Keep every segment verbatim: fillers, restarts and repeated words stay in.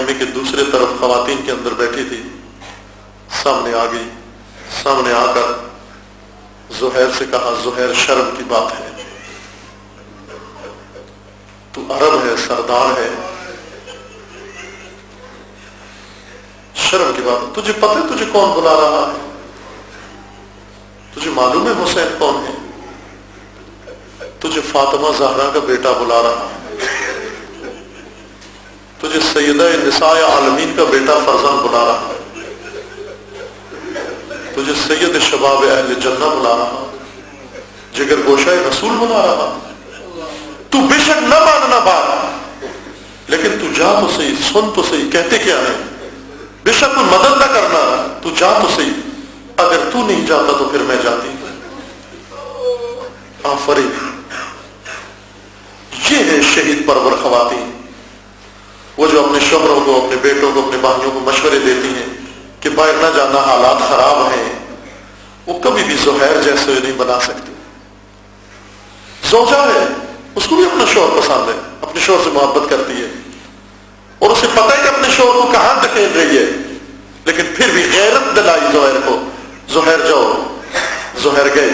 خیمے کے دوسرے طرف خواتین کے اندر بیٹھی تھی، سامنے آ گئی، سامنے آ کر زہیر سے کہا زہیر شرم کی بات ہے، تو عرب ہے، سردار ہے، شرم کی بات ہے، تجھے پتہ ہے تجھے کون بلا رہا ہے؟ تجھے معلوم ہے حسین کون ہے؟ تجھے فاطمہ زہرا کا بیٹا بلا رہا ہے، تجھے سیدہ نساء عالمین کا بیٹا فرزند بلا رہا ہے، تجھے سید شباب اہل جنہ بلا رہا ہے، جگر گوشہ رسول بلا رہا ہے۔ تو بے شک نہ ماننا بات، لیکن تو جا تو صحیح، سن تو صحیح، کہتے کیا ہے؟ بے شک کوئی مدد نہ کرنا، تو جا تو صحیح، اگر تو نہیں جاتا تو پھر میں جاتی۔ آفرین، یہ ہے شہید پرور خواتین، وہ جو اپنے شوہروں کو، اپنے بیٹوں کو، اپنے بھائیوں کو مشورے دیتی ہیں کہ باہر نہ جانا، حالات خراب ہیں، وہ کبھی بھی زہیر جیسے نہیں بنا سکتی۔ زوجہ ہے، اس کو بھی اپنا شوہر پسند ہے، اپنے شوہر سے محبت کرتی ہے، اور اسے پتہ ہے کہ اپنے شوہر کو کہاں دھکیل رہی ہے، لیکن پھر بھی غیرت دلائی زہیر کو، زہیر جاؤ، زہیر گئے،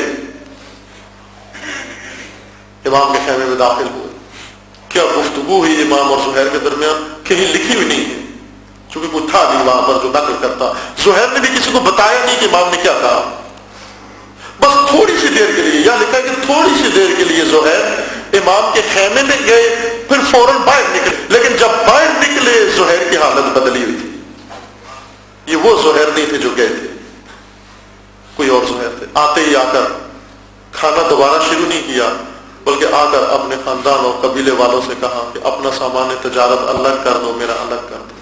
امام کے خیمے میں داخل ہوئے۔ کیا گفتگو ہوئی امام اور زہیر کے درمیان کہیں لکھی ہوئی نہیں ہے، چونکہ کوئی تھا نہیں وہاں پر جو نقل کرتا۔ زہیر نے بھی کسی کو بتایا نہیں کہ امام نے کیا کہا، بس تھوڑی سی دیر کے لیے، یا لکھا ہے کہ تھوڑی سی دیر کے لیے زہیر امام کے خیمے میں گئے، پھر فوراً باہر نکلے، لیکن جب باہر نکلے زہیر کی حالت بدلی ہوئی تھی۔ یہ وہ زہیر نہیں تھے جو گئے تھے، کوئی اور زہیر تھے۔ آتے ہی آ کر کھانا دوبارہ شروع نہیں کیا، بلکہ آ کر اپنے خاندان اور قبیلے والوں سے کہا کہ اپنا سامان تجارت الگ کر دو، میرا الگ کر دو۔